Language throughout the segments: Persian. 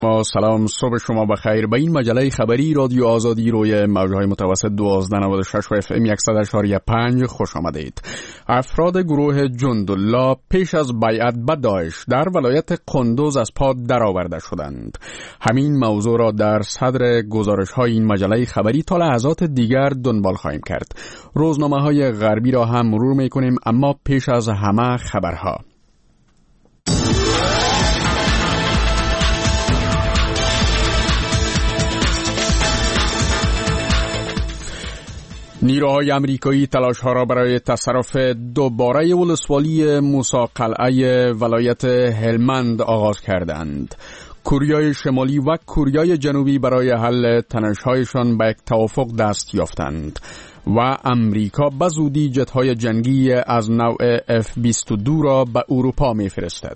با سلام، صبح شما بخیر. به این مجله خبری رادیو آزادی روی موجهای متوسط 1296 و اف ام 100.5 خوش آمدید. افراد گروه جندالله پیش از بیعت به داعش در ولایت قندوز از پا درآورده شدند. همین موضوع را در صدر گزارش های این مجله خبری تا لحظات دیگر دنبال خواهیم کرد. روزنامه های غربی را هم مرور می کنیم، اما پیش از همه خبرها. نیروهای امریکایی تلاش‌ها را برای تصرف دوباره ولسوالی موسی قلعه ولایت هلمند آغاز کردند. کوریای شمالی و کوریای جنوبی برای حل تنش‌هایشان به یک توافق دست یافتند و امریکا به زودی جت‌های جنگی از نوع F-22 را به اروپا می‌فرستد.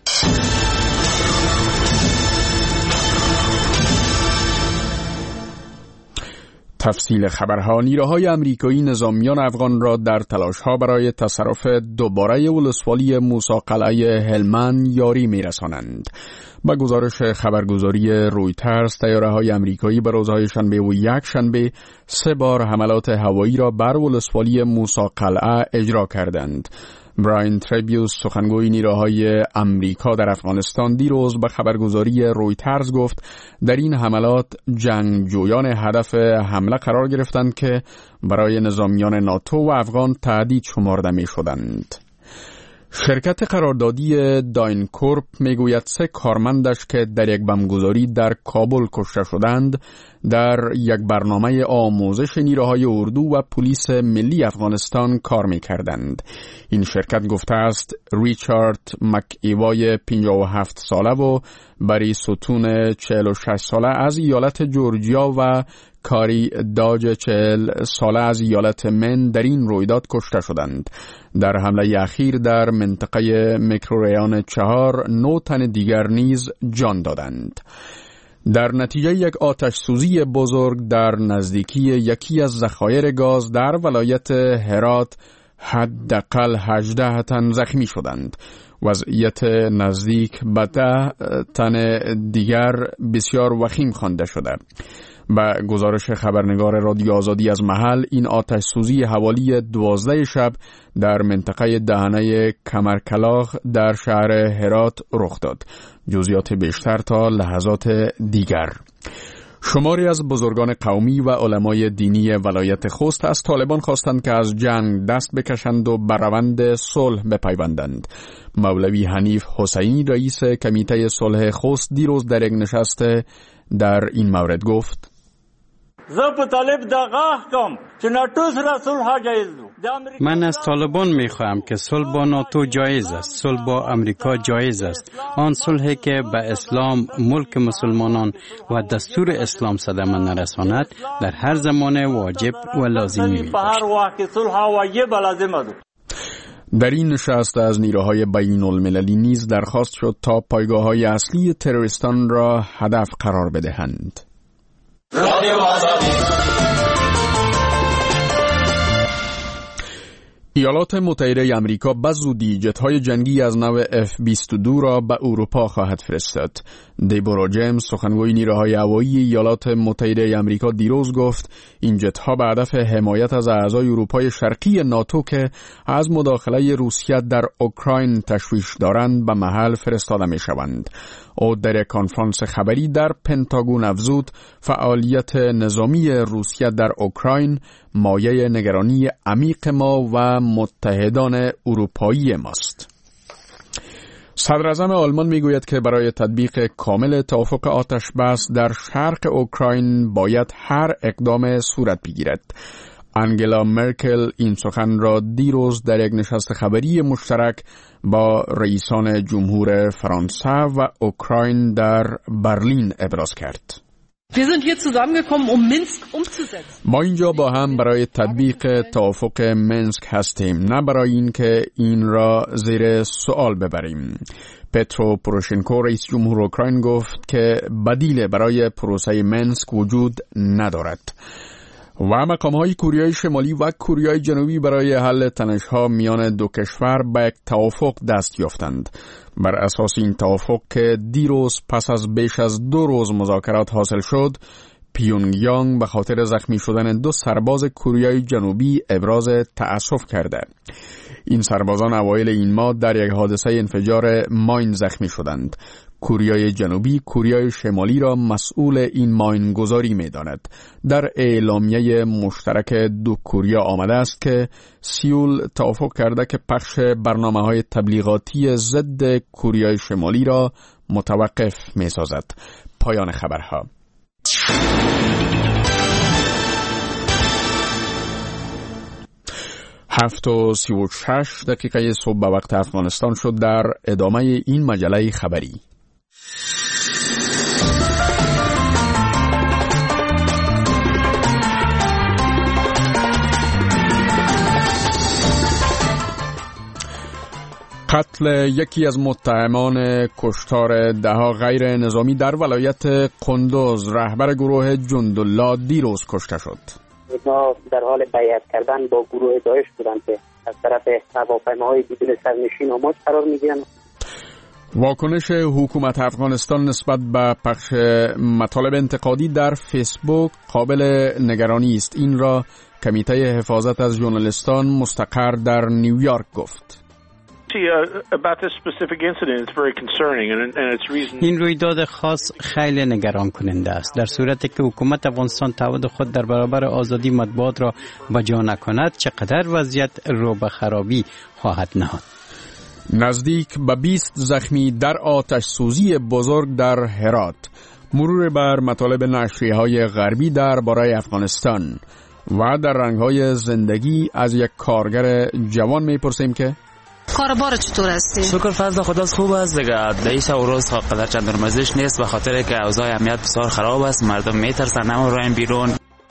تفصیل خبرها. نیروهای امریکایی نظامیان افغان را در تلاش‌ها برای تصرف دوباره ولسوالی موسی قلعه هلمند یاری می‌رسانند. با گزارش خبرگزاری رویترز، طیاره‌های امریکایی به روزهای شنبه و یک شنبه 3 بار حملات هوایی را بر ولسوالی موسی قلعه اجرا کردند. براین تریبیوس، سخنگوی نیروهای امریکا در افغانستان، دیروز به خبرگزاری رویترز گفت در این حملات جنگجویان هدف حمله قرار گرفتند که برای نظامیان ناتو و افغان تهدید شمرده می شدند. شرکت قراردادی داینکورپ میگوید 3 کارمندش که در یک بمبگذاری در کابل کشته شدند در یک برنامه آموزش نیروهای اردو و پلیس ملی افغانستان کار میکردند. این شرکت گفته است ریچارد مک ایوای 57 ساله و بری ستون 46 ساله از ایالت جورجیا و کاری داج 40 ساله از ایالت من در این رویداد کشته شدند. در حمله اخیر در منطقه میکروریان 4 9 تن دیگر نیز جان دادند. در نتیجه یک آتش سوزی بزرگ در نزدیکی یکی از ذخایر گاز در ولایت هرات حداقل 18 تن زخمی شدند. وضعیت نزدیک به 10 تن دیگر بسیار وخیم خوانده شده. با گزارش خبرنگار رادیو آزادی از محل، این آتش سوزی حوالی 12 شب در منطقه دهنه کمرکلاغ در شهر هرات رخ داد. جزئیات بیشتر تا لحظات دیگر. شماری از بزرگان قومی و علمای دینی ولایت خوست از طالبان خواستند که از جنگ دست بکشند و بر روند صلح بپیوندند. مولوی حنیف حسینی، رئیس کمیته صلح خوست، دیروز در یک نشست در این مورد گفت: من از طالبان میخواهم که صلح با ناتو جایز است، صلح با امریکا جایز است. آن صلحی که به اسلام، ملک مسلمانان و دستور اسلام صدمه نرساند در هر زمان واجب و لازمی میباشد. در این نشست از نیروهای بین المللی نیز درخواست شد تا پایگاه‌های اصلی تروریستان را هدف قرار بدهند. ایالات متحده آمریکا به زودی جت‌های جنگی از نوع F-22 را به اروپا خواهد فرستاد. دیبورا جیمز، سخنگوی نیروهای هوایی ایالات متحده آمریکا، دیروز گفت این جت‌ها به هدف حمایت از اعضای اروپای شرقی ناتو که از مداخله روسیه در اوکراین تشویش دارند به محل فرستاده می‌شوند. او در یک کنفرانس خبری در پنتاگون افزود فعالیت نظامی روسیه در اوکراین مایه نگرانی عمیق ما و متحدان اروپایی ماست. صدر اعظم آلمان میگوید که برای تطبیق کامل توافق آتش بس در شرق اوکراین باید هر اقدام صورت بگیرد. انگلا مرکل این سخن را دیروز در یک نشست خبری مشترک با رئیسان جمهور فرانسه و اوکراین در برلین ابراز کرد. ما اینجا با هم برای تطبیق توافق منسک هستیم، نه برای این که این را زیر سوال ببریم. پترو پوروشنکو، رئیس جمهور اوکراین، گفت که بدیل برای پروسه منسک وجود ندارد. و مقام‌های کوریای شمالی و کوریای جنوبی برای حل تنش‌ها میان دو کشور به یک توافق دست یافتند. بر اساس این توافق که دیروز پس از بیش از 2 روز مذاکرات حاصل شد، پیونگیانگ به خاطر زخمی شدن 2 سرباز کوریای جنوبی ابراز تأسف کرده. این سربازان اوایل این ماه در یک حادثه انفجار ماین زخمی شدند. کوریای جنوبی کوریای شمالی را مسئول این ماین گذاری می داند. در اعلامیه مشترک دو کوریا آمده است که سیول توافق کرده که پخش برنامه‌های تبلیغاتی ضد کوریای شمالی را متوقف می سازد. پایان خبرها. 7:36 صبح به وقت افغانستان شد. در ادامه این مجله خبری قتل یکی از متهمان کشتار 10 غیر نظامی در ولایت قندوز، رهبر گروه جندالله، دیروز کشته شد. اینا در حال بیعت کردن با گروه داعش بودند که از طرف هواپیماهای بدون سرنشین و موج قرار می‌گیرند. واکنش حکومت افغانستان نسبت به پخش مطالب انتقادی در فیسبوک قابل نگرانی است. این را کمیته حفاظت از ژورنالیستان مستقر در نیویورک گفت. این رویداد خاص خیلی نگران کننده است. در صورتی که حکومت افغانستان تعهد خود در برابر آزادی مطبوعات را بجا نکند، چقدر وضعیت رو به خرابی خواهد نهاد. نزدیک به 20 زخمی در آتش سوزی بزرگ در هرات. مرور بر مطالب نشریه‌های غربی درباره افغانستان و در رنگ‌های زندگی از یک کارگر جوان می‌پرسیم که کاربار چطور هستی؟ شکر فضل خدا خوب است دیگه. دیش و روز قدر چند نرمزش نیست به خاطر که اوضاع امنیت بسیار خراب است. مردم میترسن نمیرن بیرون.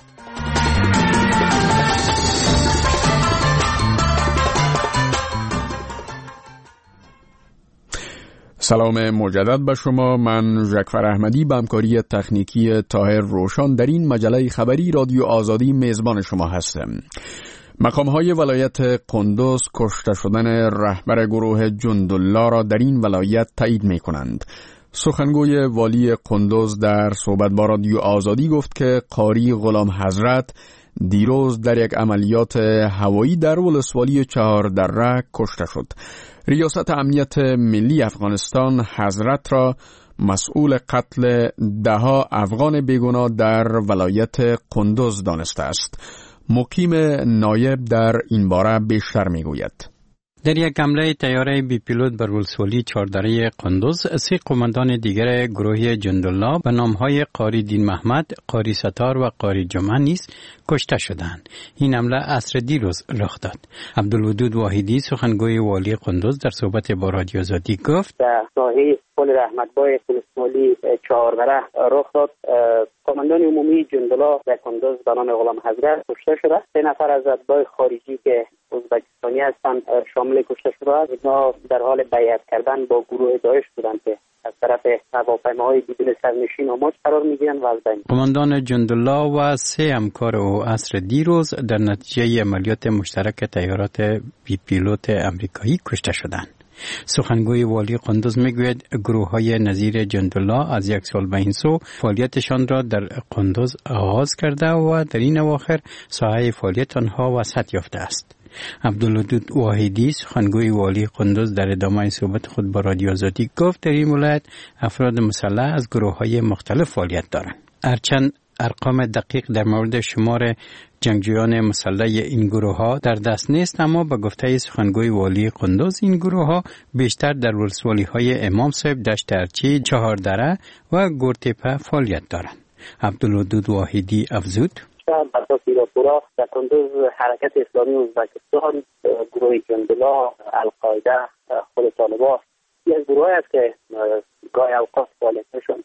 سلام مجدد به شما. من ژکفر احمدی به همکاری تکنیکی طاهر روشان در این مجله خبری رادیو آزادی میزبان شما هستم. مقام‌های ولایت قندوز کشته شدن رهبر گروه جندالله را در این ولایت تایید می‌کنند. سخنگوی والی قندوز در صحبت با رادیو آزادی گفت که قاری غلام حضرت دیروز در یک عملیات هوایی در ولسوالی چهاردره کشته شد. ریاست امنیت ملی افغانستان حضرت را مسئول قتل 10 افغان بیگناه در ولایت قندوز دانسته است. مقیم نایب در این باره بیشتر میگوید. در یک حمله طیاره بی پیلوت بر ولسوالی چهاردره قندوز، 3 قماندان دیگر گروه جندالله به نامهای قاری دین محمد، قاری ستار و قاری جمعه نیز کشته شدند. این حمله عصر دیروز رخ داد. عبدالودود واحدی سخنگوی والی قندوز در صحبت با رادیو آزادی گفت در ساحه پل رحمتبای ولسوالی چهاردره رخ داد. قماندان عمومی جندالله در قندوز به نام غلام حضرت کشته شده. 3 نفر از اتباع خارجی که ازبکستانی هستند شامل کشته شده. اینا در حال بیعت کردن با گروه داعش بودند که از طرف هواپیماهای بدون سرنشین و موج قرار می‌گیرند و از بین قماندان جندالله و 3 همکار او عصر دیروز در نتیجه عملیات مشترک طیارات بی پیلوت آمریکایی کشته شدند. سخنگوی والی قندوز میگوید گروه‌های نظیر جندالله از 1 سال به این سو فعالیتشان را در قندوز آغاز کرده و در این اواخر ساحه فعالیت آنها وسعت یافته است. عبدالودود واحدی سخنگوی والی قندوز در ادامه صحبت خود با رادیو آزادی گفت در این ولایت افراد مسلح از گروه‌های مختلف فعالیت دارند. هرچند ارقام دقیق در مورد شمار جنگجویان مسلح این گروه‌ها در دست نیست، اما به گفته سخنگوی والی قندوز این گروه‌ها بیشتر در ولسوالی‌های امام صاحب، دشت ارچی، چهاردره و گورتپه فعالیت دارند. عبدالودود واحدی افزود بساطی را پورا در قندوز حرکت اسلامی ازبکستان، گروه جندالله، القاعده، خود طالبان یک گروه است که گاهی اوقات فعالیتشون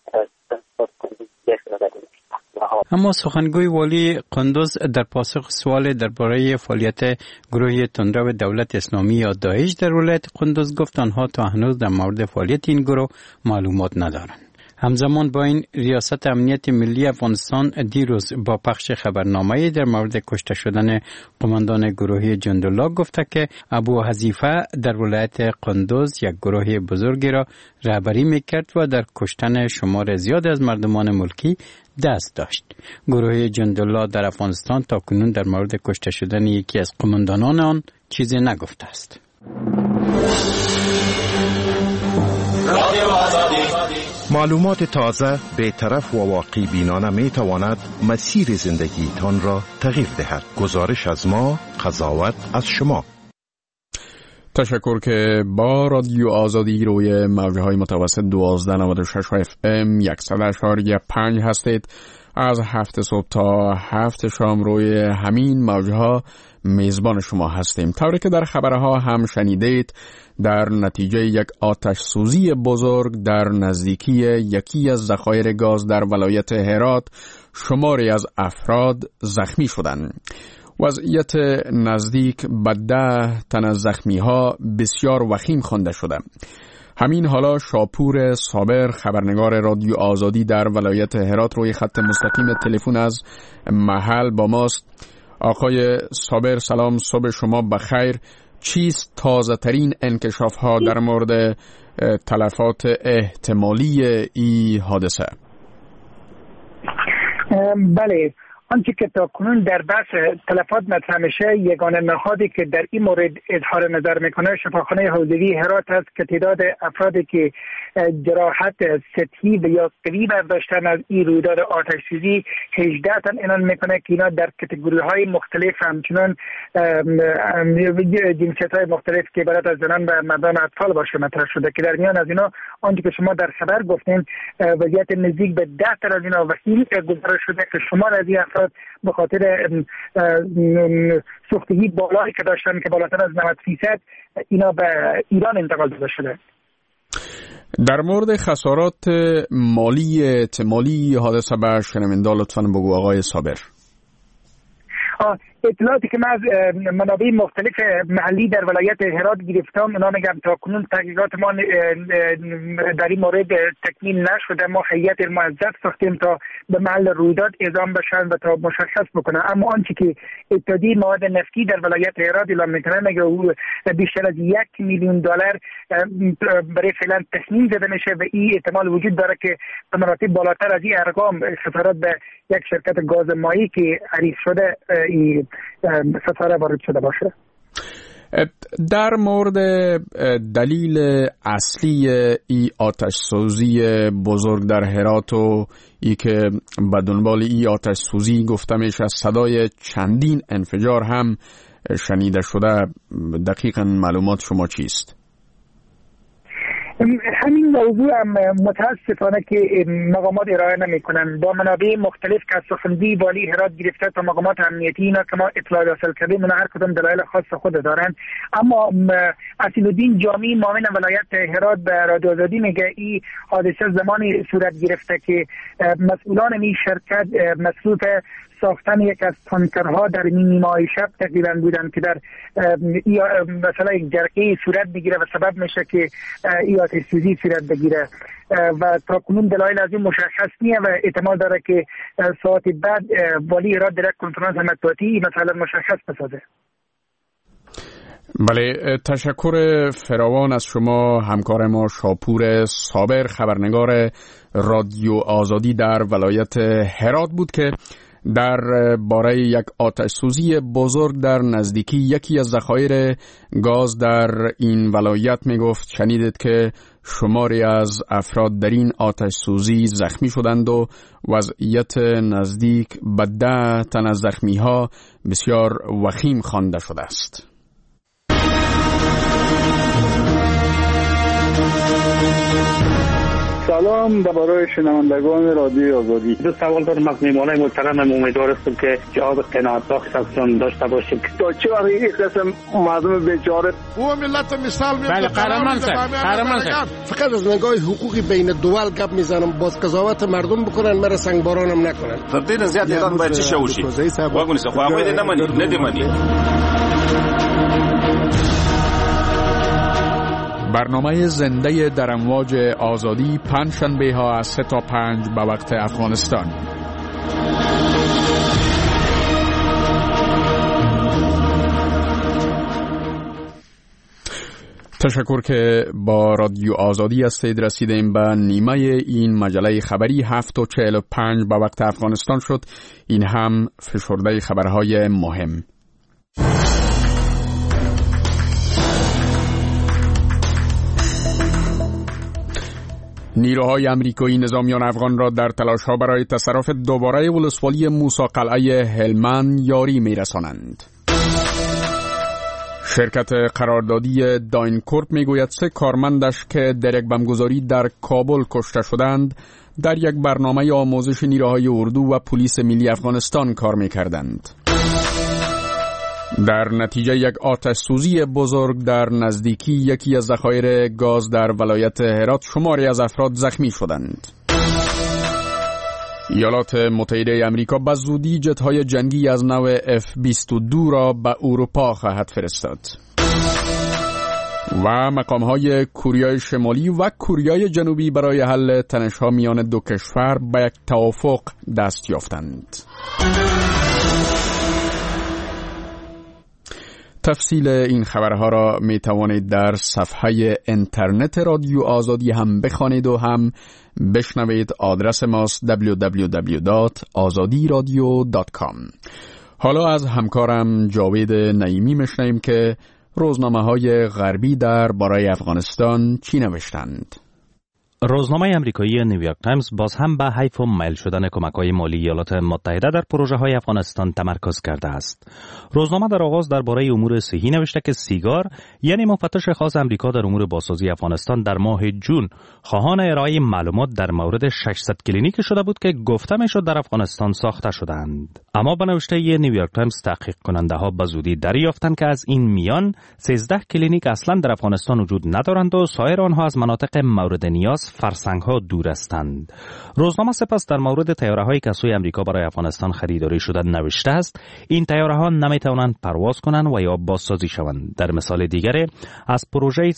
اما سخنگوی والی قندوز در پاسخ سوال درباره فعالیت گروه تندرو دولت اسلامی یا داعش در ولایت قندوز گفت آنها تا هنوز در مورد فعالیت این گروه معلومات ندارند. همزمان با این ریاست امنیت ملی افغانستان دیروز با پخش خبرنامه‌ای در مورد کشته شدن قماندان گروهی جندالله گفته که ابو حذیفه در ولایت قندوز یک گروه بزرگی را رهبری میکرد و در کشتن شمار زیاد از مردمان ملکی دست داشت. گروه جندالله در افغانستان تا کنون در مورد کشته شدن یکی از قماندانان آن چیزی نگفته است. معلومات تازه، بی‌طرف و واقعی بینانه می تواند مسیر زندگیتان را تغییر دهد. گزارش از ما، قضاوت از شما. تشکر که با رادیو آزادی روی موجهای متوسط 1296 FM 100.5 هستید. از 7 صبح تا 7 شام روی همین موجها میزبان شما هستیم. طوری که در خبرها هم شنیدید، در نتیجه یک آتش سوزی بزرگ در نزدیکی یکی از ذخایر گاز در ولایت هرات شماری از افراد زخمی شدند. وضعیت نزدیک به 10 تن از زخمی‌ها بسیار وخیم خوانده شده. همین حالا شاپور صابر خبرنگار رادیو آزادی در ولایت هرات روی خط مستقیم تلفن از محل با ماست. آقای صابر سلام، صبح شما بخیر. چیست تازه ترین انکشاف ها در مورد تلفات احتمالی این حادثه؟ بله، آنچه که تا کنون در بحث تلفات مطرح میشه، یگانه نهادی که در این مورد اظهار نظر میکنه شفاخانه حوزوی هرات است که تعداد افرادی که جراحت سطحی و یا قوی برداشتن از این رویداد آتش سوزی 18 تن اعلام میکنه که اینا در کاتگوری های مختلف همچنان جنسیت های مختلف که عبارت از زنان و مردان و اطفال باشه مطرح شده که در میان از اینا آنچه که شما در خبر گفتین وضعیت نزدیک به 10 تن از اینا وخیم گزارش شده که شمار از این افراد به خاطر سوختگی بالایی که داشتن که بالاتر از 90% اینا به ایران انتقال داده شده. در مورد خسارات مالی احتمالی حادثه به شنونده لطفاً بگو آقای صابر. اطلاعاتی که من از منابع مختلف محلی در ولایت هرات گرفتم، اونا میگم تا کنون تحقیقات ما در این مورد تکمیل نشده. ما هیئت موظف ساختیم تا به محل رویداد اعزام بشن و تا مشخص بکنن. اما آنچه که اتحادیه مواد نفتی در ولایت هرات اعلام میکنه میگه بیشتر از $1 میلیون برای فعلا تخمین زده میشه و این احتمال وجود داره که به مراتب بالاتر از این ارقام خسارات به یک شرکت گاز مایی که عریض شده این خساره وارد شده باشه. در مورد دلیل اصلی ای آتش سوزی بزرگ در هرات و ای که به دنبال ای آتش سوزی گفته میشه صدای چندین انفجار هم شنیده شده، دقیقاً معلومات شما چیست؟ همین موضوع هم متاسفانه که مقامات ارائه نمی کنن. با منابع مختلف که از سخنگوی والی هرات گرفته تا مقامات امنیتی اینا که ما اطلاع حاصل کردیم اونا هر کدوم دلایل خاص خود دارن. اما اصیل‌الدین جامی معاون ولایت هرات به رادیو آزادی میگه این حادثه زمانی صورت گرفته که مسئولان این شرکت مصروف ساختن یک از تانکرها در نیمه‌های شب تقریبا بودن که در مثلا یک جرقه صورت بگیره و سبب میشه که این آتش سوزی صورت بگیره و تا کنون دلایل از این مشخص نیست و احتمال داره که ساعت بعد والی هرات در کنفرانس مطبوعاتی مثلا مشخص بسازه. بله، تشکر فراوان از شما. همکار ما شاپور صابر خبرنگار رادیو آزادی در ولایت هرات بود که در باره یک آتش سوزی بزرگ در نزدیکی یکی از ذخایر گاز در این ولایت می گفت. شنیدید که شماری از افراد در این آتش سوزی زخمی شدند و وضعیت نزدیک به 10 تن از زخمی ها بسیار وخیم خوانده شده است. سلام برای شنوندگان رادیو آزادی. دو سوال دارم از میهمانای محترم. امیدوار هستم که جواب قناعت بخش ازشون داشته باشیم. تا چه وقت این قسم مردم بیچاره و ملت مثال میاد. بله قهرمان صاحب فقط از نگاه حقوقی بین دول گپ میزنم، باز قضاوت مردم بکنن، مرا سنگ بارانم نکنن. تبدیل زیاد ایران باید چی شوشی واگونی سه خو هغه ندیمانی برنامه زنده در امواج آزادی پنجشنبه ها از 3 تا 5 به وقت افغانستان. تشکر که با رادیو آزادی هستید. رسیدیم به نیمه این مجله خبری 7:45 به وقت افغانستان شد. این هم فشرده خبرهای مهم. نیروهای امریکایی نظامیان افغان را در تلاش‌ها برای تصرف دوباره ولسوالی موسی قلعه هلمند یاری می‌رسانند. شرکت قراردادی داینکورپ میگوید 3 کارمندش که در یک بمبگذاری در کابل کشته شدند در یک برنامه آموزش نیروهای اردو و پلیس ملی افغانستان کار می‌کردند. در نتیجه یک آتش سوزی بزرگ در نزدیکی یکی از ذخایر گاز در ولایت هرات شماری از افراد زخمی شدند. ایالات متحده آمریکا به زودی جت‌های جنگی از نوع F-22 را به اروپا خواهد فرستاد. و مقام‌های کوریای شمالی و کوریای جنوبی برای حل تنش‌ها میان دو کشور به یک توافق دست یافتند. تفصیل این خبرها را می توانید در صفحه اینترنت رادیو آزادی هم بخوانید و هم بشنوید. آدرس ماست www.azadiradio.com. حالا از همکارم جاوید نعیمی میشنویم که روزنامه‌های غربی در باره افغانستان چی نوشتند. روزنامه آمریکایی نیویورک تایمز باز هم به حیف و میل شدن کمک‌های مالی ایالات متحده در پروژه‌های افغانستان تمرکز کرده است. روزنامه در آغاز درباره امور صحی نوشته که سیگار یعنی مفتش خاص آمریکا در امور بازسازی افغانستان در ماه جون خواهان ارائه معلومات در مورد 600 کلینیک شده بود که گفته میشد در افغانستان ساخته شدند. اما به نوشته نیویورک تایمز تحقیق کننده‌ها به زودی دریافتند که از این میان 13 کلینیک اصلا در افغانستان وجود ندارند و سایر آنها از مناطق مورد نیاز فرسنگ‌ها دور هستند. روزنامه سپس در مورد طیاره‌هایی که سوی آمریکا برای افغانستان خریداری شده نوشته است این طیاره‌ها نمی‌توانند پرواز کنند و یا بازسازی شوند. در مثال دیگر از پروژه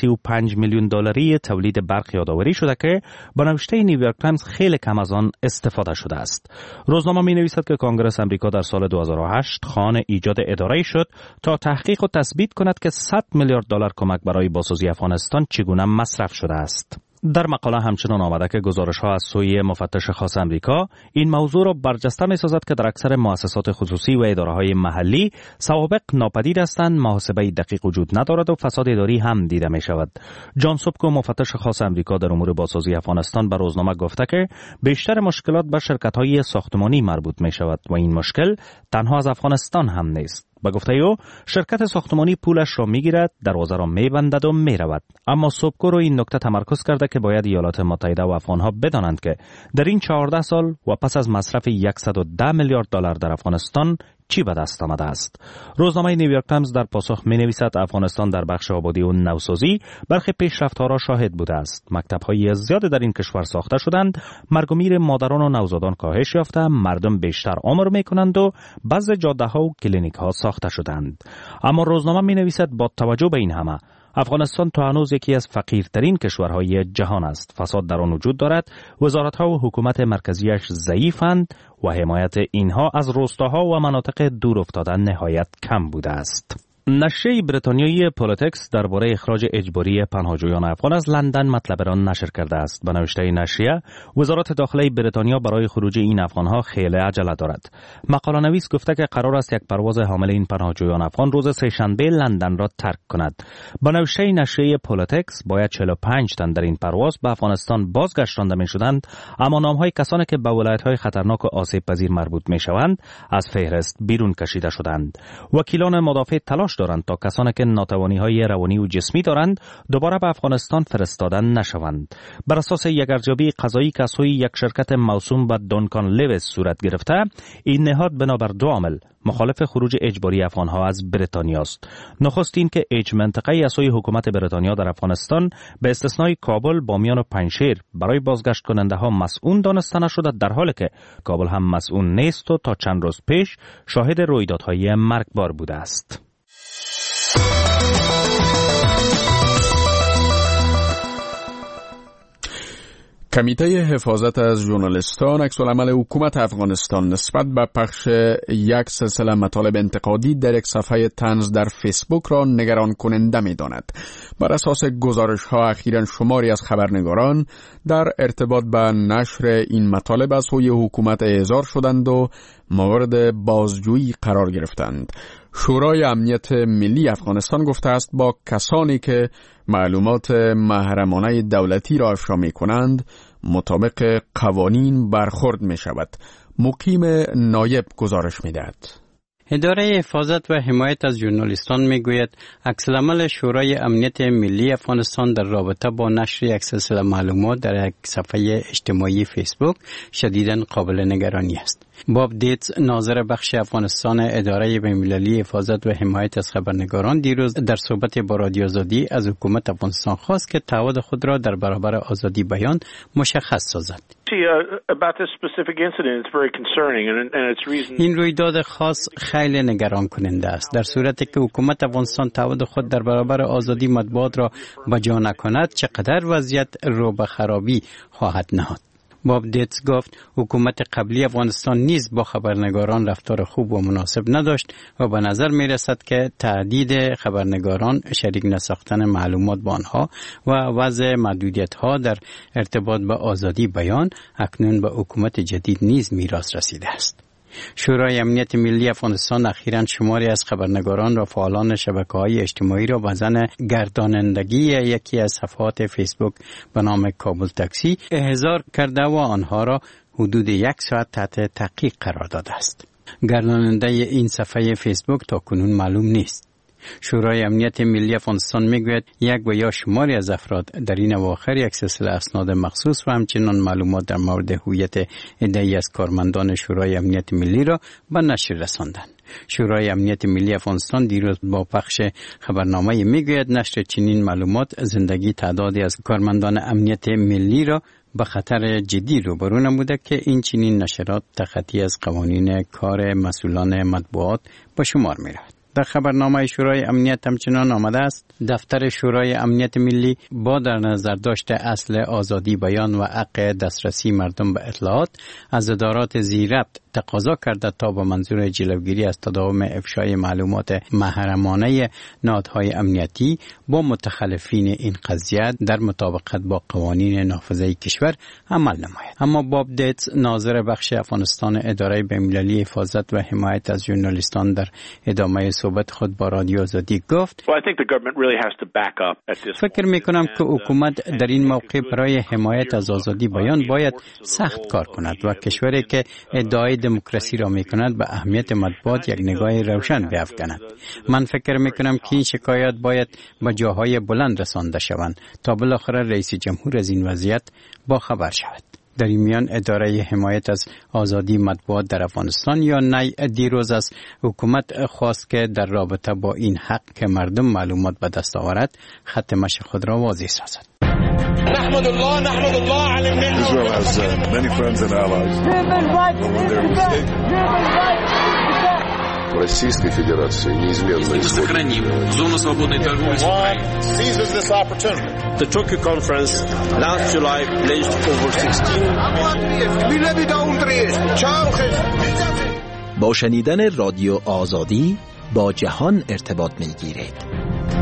335 میلیون دلاری تولید برق یادآوری شده که با نوشته نیویورک تایمز خیلی کم از آن استفاده شده است. روزنامه می‌نویسد که کنگره آمریکا در سال 2008 خواهان ایجاد اداره‌ای شد تا تحقیق و تثبیت کند که 100 میلیارد دلار کمک برای بازسازی افغانستان چگونه مصرف شده است. در مقاله همچنان آمده که گزارش‌ها از سوی مفتش خاص آمریکا این موضوع را برجسته می‌سازد که در اکثر مؤسسات خصوصی و اداره‌های محلی سوابق ناپدید هستند، محاسبه دقیق وجود ندارد و فساد اداری هم دیده می‌شود. جان سوبکو مفتش خاص آمریکا در امور بازسازی افغانستان به روزنامه گفته که بیشتر مشکلات به شرکت‌های ساختمانی مربوط می‌شود و این مشکل تنها از افغانستان هم نیست. با گفته او شرکت ساختمانی پولش را میگیرد، دروازه را میبندد و میرود. اما سوبکو رو این نکته تمرکز کرده که باید ایالات متحده و افغانها بدانند که در این 14 سال و پس از مصرف 110 میلیارد دلار در افغانستان چی به دست آمده است. روزنامه نیویورک تایمز در پاسخ می‌نویسد افغانستان در بخش آبادی و نوسازی برخی پیشرفت‌ها را شاهد بوده است. مکتب‌های زیاد در این کشور ساخته شدند، مرگ و میر مادران و نوزادان کاهش یافته، مردم بیشتر عمر می‌کنند و بعضی جاده‌ها و کلینیک‌ها ساخته شدند. اما روزنامه می‌نویسد با توجه به این همه افغانستان تا هنوز یکی از فقیرترین کشورهای جهان است. فساد در آن وجود دارد، وزارت‌ها و حکومت مرکزیش ضعیفند و حمایت اینها از روستاها و مناطق دور افتاده نهایت کم بوده است. نشریه بریتانیایی پولیتیکس درباره اخراج اجباری پناهجویان افغان از لندن مطلب را نشر کرده است. به نوشته نشریه وزارت داخلی بریتانیا برای خروج این افغانها خیلی عجله دارد. مقاله نویس گفته که قرار است یک پرواز حامل این پناهجویان افغان روز سه‌شنبه لندن را ترک کند. به نوشته نشریه پولیتیکس باید 45 تن در این پرواز به افغانستان بازگردانده می‌شدند، اما نام‌های کسانی که به ولایت‌های خطرناک و آسیب‌پذیر مربوط می‌شوند از فهرست بیرون کشیده شدند. وکیلان مدافع تلاش دارند تا کسانی که ناتوانی‌های روانی و جسمی دارند دوباره به افغانستان فرستاده نشوند. بر اساس یک ارزیابی قضایی که از سوی یک شرکت موسوم به دونکان لیویس صورت گرفته، این نهاد بنابر 2 عامل مخالف خروج اجباری افغانها از بریتانیا است. نخست این که هیچ منطقه‌ای از سوی حکومت بریتانیا در افغانستان به استثنای کابل، بامیان و پنجشیر برای بازگشت کننده‌ها مسئول دانسته نشده، در حالی که کابل هم مسئول نیست و تا چند روز پیش شاهد رویدادهای مرگبار بوده است. کمیته حفاظت از ژورنالیستان عکس‌العمل حکومت افغانستان نسبت به پخش یک سلسله مطالب انتقادی در یک صفحه طنز در فیسبوک را نگران کننده می‌داند. بر اساس گزارش‌ها اخیراً شماری از خبرنگاران در ارتباط با نشر این مطالب از سوی حکومت احضار شدند و مورد بازجویی قرار گرفتند. شورای امنیت ملی افغانستان گفته است با کسانی که معلومات محرمانه دولتی را افشا می‌کنند مطابق قوانین برخورد می‌شود. مقیم نایب گزارش می‌دهد. اداره حفاظت و حمایت از ژورنالیستان میگوید عکس‌العمل شورای امنیت ملی افغانستان در رابطه با نشر یک سلسله معلومات در یک صفحه اجتماعی فیسبوک شدیداً قابل نگرانی است. باب دیتز ناظر بخش افغانستان اداره بین‌المللی حفاظت و حمایت از خبرنگاران دیروز در صحبت با رادیو آزادی از حکومت افغانستان خواست که تعهد خود را در برابر آزادی بیان مشخص سازد. این رویداد خاص خیلی نگران کننده است. در صورتی که حکومت افغانستان تعهد خود در برابر آزادی مطبوعات را بجا نکند چقدر وضعیت رو به خرابی خواهد نهاد. باب دیتز گفت حکومت قبلی افغانستان نیز با خبرنگاران رفتار خوب و مناسب نداشت و به نظر می رسد که تهدید خبرنگاران، شریک نساختن معلومات با آنها و وضع محدودیت ها در ارتباط با آزادی بیان اکنون به حکومت جدید نیز میراث رسیده است. شورای امنیت ملی افغانستان اخیراً شماری از خبرنگاران و فعالان شبکه‌های اجتماعی را به زن گردانندگی یکی از صفحات فیسبوک به نام کابل تاکسی احضار کرده و آنها را حدود 1 ساعت تحت تحقیق قرار داده است. گرداننده این صفحه فیسبوک تا کنون معلوم نیست. شورای امنیت ملی افغانستان میگوید یک و یا شماری از افراد در این اواخر یک سلسله اسناد مخصوص و همچنین معلومات در مورد هویت عده‌ای از کارمندان شورای امنیت ملی را به نشر رساندند. شورای امنیت ملی افغانستان دیروز با پخش خبرنامه میگوید نشر چنین معلومات زندگی تعدادی از کارمندان امنیت ملی را به خطر جدی روبرو نموده که این چنین نشرات تخطی از قوانین کار مسئولان مطبوعات به شمار می‌رود. در خبرنامه شورای امنیت همچنان آمده است دفتر شورای امنیت ملی با در نظر داشت اصل آزادی بیان و حق دسترسی مردم به اطلاعات از ادارات ذی‌ربط تقاضا کرده تا با منظور جلوگیری از تداوم افشای معلومات محرمانه نهادهای امنیتی با متخلفین این قضیه در مطابقت با قوانین نافذه کشور عمل نماید. اما باب دیتز ناظر بخش افغانستان اداره بین‌المللی حفاظت و حمایت از ژورنالیستان در ادامه صحبت خود با رادیو آزادی گفت فکر می‌کنم که حکومت در این موقع برای حمایت از آزادی بیان باید سخت کار کند و کشوری که ادعای دموکراسی را می‌کند به اهمیت مطبوعات یک نگاه روشن بیافکند. من فکر می‌کنم که این شکایات باید به جاهای بلند رسانده شوند تا بالاخره رئیس جمهور از این وضعیت با خبر شود. در این میان اداره حمایت از آزادی مطبوعات در افغانستان یا نی دیروز از حکومت خواست که در رابطه با این حق که مردم معلومات به دست آورد خط مشی خود را واضح سازد. نحمد الله على المنه. Israel has many friends and allies. В Российской Федерации неизменно сохраним зону свободной торговли с Украиной. Seizes this opportunity. The Tokyo conference last July pledged over 16 با شنیدن رادیو آزادی با جهان ارتباط می‌گیرید.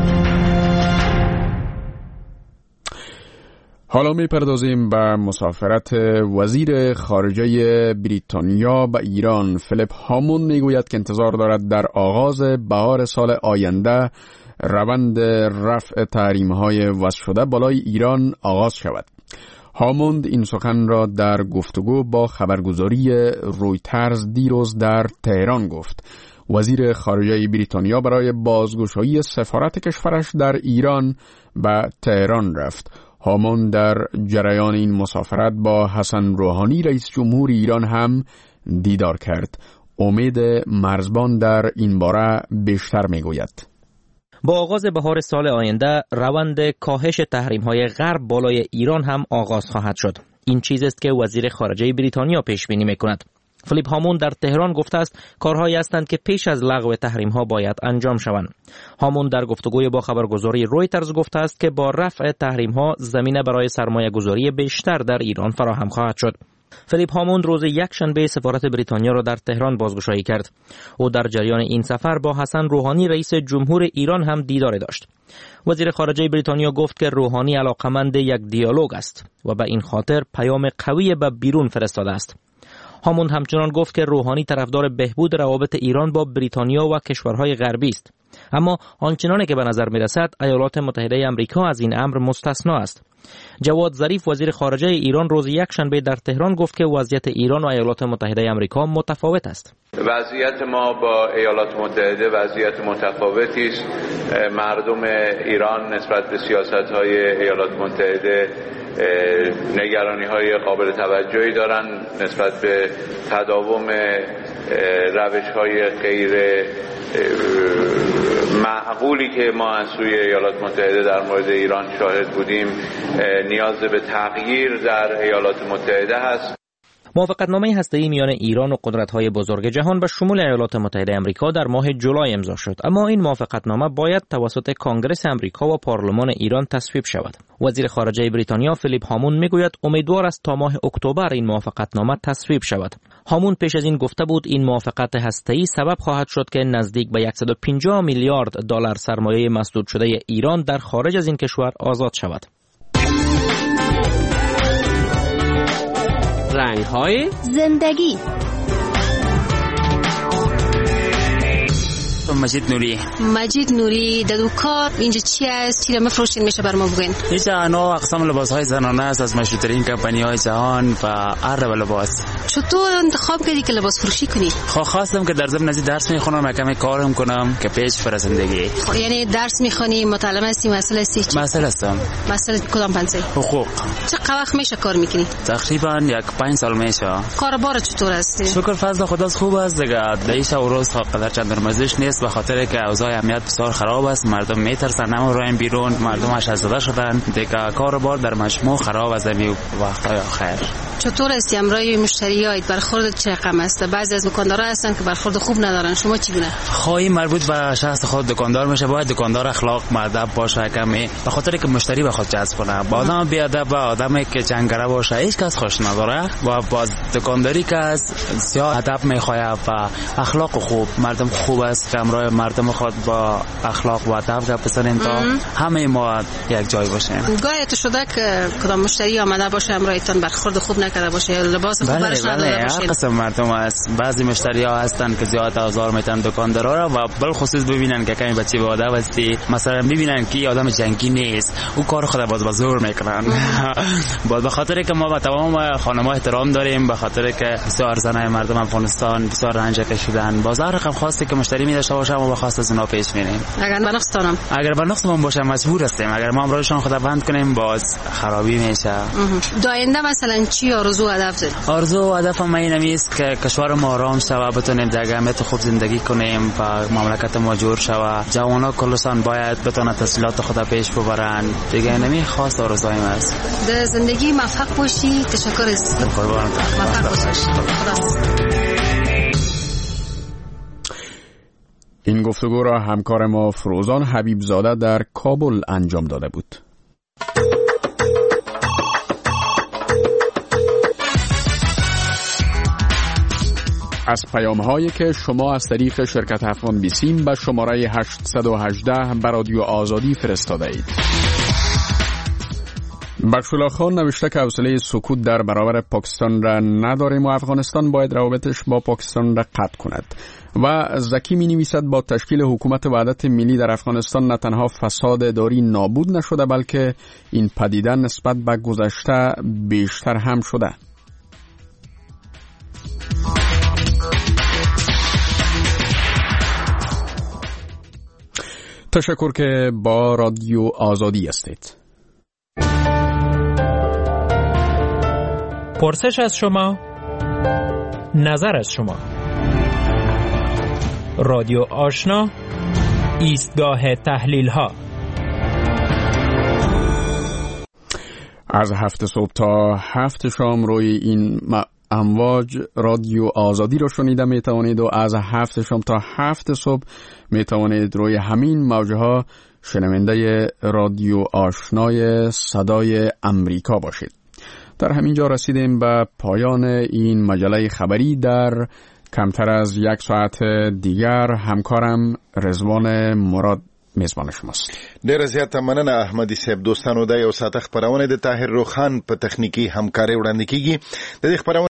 حالا می‌پردازیم به مسافرت وزیر خارجه بریتانیا به ایران. فیلیپ هاموند میگوید که انتظار دارد در آغاز بهار سال آینده روند رفع تحریم‌های وضع شده بالای ایران آغاز شود. هاموند این سخن را در گفتگو با خبرگزاری رویترز دیروز در تهران گفت. وزیر خارجه بریتانیا برای بازگشایی سفارت کشورش در ایران به تهران رفت. هاموند در جریان این مسافرت با حسن روحانی رئیس جمهور ایران هم دیدار کرد. امید مرزبان در این باره بیشتر میگوید. با آغاز بهار سال آینده روند کاهش تحریم‌های غرب بالای ایران هم آغاز خواهد شد. این چیز است که وزیر خارجه بریتانیا پیش بینی می‌کند. فیلیپ هامون در تهران گفته است کارهایی هستند که پیش از لغو تحریم‌ها باید انجام شوند. هامون در گفتگوی با خبرگزاری رویترز گفته است که با رفع تحریم‌ها زمینه برای سرمایه‌گذاری بیشتر در ایران فراهم خواهد شد. فیلیپ هامون روز یکشنبه سفارت بریتانیا را در تهران بازگشایی کرد. او در جریان این سفر با حسن روحانی رئیس جمهور ایران هم دیدار داشت. وزیر خارجه بریتانیا گفت که روحانی علاقمند یک دیالوگ است و به این خاطر پیام قوی به بیرون فرستاده است. هامون همچنان گفت که روحانی طرفدار بهبود روابط ایران با بریتانیا و کشورهای غربی است، اما آنچنانی که به نظر می‌رسد ایالات متحده آمریکا از این امر مستثنا است. جواد ظریف وزیر خارجه ایران روز یکشنبه در تهران گفت که وضعیت ایران و ایالات متحده آمریکا متفاوت است. وضعیت ما با ایالات متحده وضعیت متفاوتی است. مردم ایران نسبت به سیاست‌های ایالات متحده نگرانی‌های قابل توجهی دارند نسبت به تداوم روش‌های غیر معقولی که ما از سوی ایالات متحده در مورد ایران شاهد بودیم نیاز به تغییر در ایالات متحده هست. موافقتنامه هسته‌ای میان ایران و قدرت‌های بزرگ جهان به شمول ایالات متحده آمریکا در ماه جولای امضا شد، اما این موافقتنامه باید توسط کنگره آمریکا و پارلمان ایران تصویب شود. وزیر خارجه بریتانیا فیلیپ هامون میگوید امیدوار است تا ماه اکتبر این موافقتنامه تصویب شود. هامون پیش از این گفته بود این موافقت هسته‌ای سبب خواهد شد که نزدیک به 150 میلیارد دلار سرمایه مسدود شده ایران در خارج از این کشور آزاد شود. رنگ‌های زندگی. مجید نوری در کار اینجا چی است؟ چی را مفروشین میشه بر ما بگین؟ اینجا انواع اقسام لباس‌های زنانه است از مشهورترین کمپانی‌های جهان و هر لباس. چطور انتخاب کردی که لباس فروشی کنی؟ خواستم که در ضمن درس میخونم کمی کارم کنم که پیش بر زندگی. یعنی درس میخونی، مطالعه هستی، مسئله هستی؟ مسئله هستم. مسئله کدام پنسه؟ حقوق. چقدر وقت میشه کار میکنی؟ تقریبا 5 سال میشه. کاربار چطور است؟ شکر فضل خدا خوب است دیگه. دیش و روز قدر چند درمزش نیست به خاطر که اوضاع امنیت بسیار خراب است. مردم میترسن نمیرن بیرون، مردمش زده شدن دیگه. کاربار در مجموع خراب است در وقت‌های آخر. چطور است امروز مشتریات برخورد چه رقم است؟ بعضی از دکاندارا هستن که برخورد خوب ندارن، شما چی گونه؟ خواهی مربوط به شخص خود دکاندار میشه. باید دکاندار اخلاق مؤدب باشه کمی به خاطر که مشتری به خود جذب کنه. با آدم بیادب و آدمی که جنگره باشه هیچ کس خوش نداره و با دکانداری که از زیاد ادب میخواد و اخلاق خوب. مردم خوب است که امروز مردم خود با اخلاق و ادب گپ بزنیم تا همه ما یک جای باشیم. گاهی تو شده که کدام مشتری آمده باشه امروزتون برخورد خوب نکرده باشه، لباس خوب برش نداده باشه؟ هر قسم مردم است. بعضی مشتری ها هستن که زیاد آزار میتن دکاندارا را و بالخصوص ببینن که کمی بچه به ادب هستی، مثلا ببینن که آدم جنگی نیست، او کار خود باز زور میکنن. باز به خاطر که ما به تمام خانم‌ها احترام داریم، به خاطر که بسیار زنای مردم افغانستان بسیار رنج کشیدن، باز هر رقم خواسته که مشتری میداشته باشه ما به خواست از اونا پیش میریم. اگر به نقصمون باشه مجبور هستیم. اگر ما امروزشان خدا بند کنیم باز خرابی میشه. داینده مثلا چی آرزو هدف داری؟ آرزو و هدفم این است که کشور ما آرام شود، بتونیم در جامعه خوب زندگی کنیم و مملکت ما جور شود. جوانان کلشان باید بتونن تحصیلات خود پیش ببرن. دیگه اینمی خواست آرزویم است. در زندگی موفق باشی. تشکر از موفق باشی. این گفتگو را همکار ما فروزان حبیبزاده در کابل انجام داده بود. از پیام‌هایی که شما از طریق شرکت افغان بیسیم به شماره 818 به رادیو آزادی فرستاده اید. بخشولا خان نوشته که حوصله سکوت در برابر پاکستان را نداریم و افغانستان باید روابطش با پاکستان را قطع کند. و زکی می نویسد با تشکیل حکومت وحدت ملی در افغانستان نه تنها فساد اداری نابود نشده بلکه این پدیده نسبت به گذشته بیشتر هم شده. تشکر که با رادیو آزادی هستید. پرسش از شما، نظر از شما. رادیو آشنا، ایستگاه تحلیل ها. از 7 صبح تا 7 شام روی این امواج رادیو آزادی رو شنیده می توانید و از 7 شام تا 7 صبح می توانید روی همین موجه ها شنونده رادیو آشنای صدای امریکا باشید. در همین جا رسیدیم به پایان این مجله خبری. در کمتر از 1 ساعت دیگر همکارم رضوان مراد میزبان شماست. ډیره زیاته مننه احمدي صاحب. دوستانو دا یو ساعت خبرونه د طاهر روخان په تخنیکی همکاري وړاندې کیږي. د دې خبرونه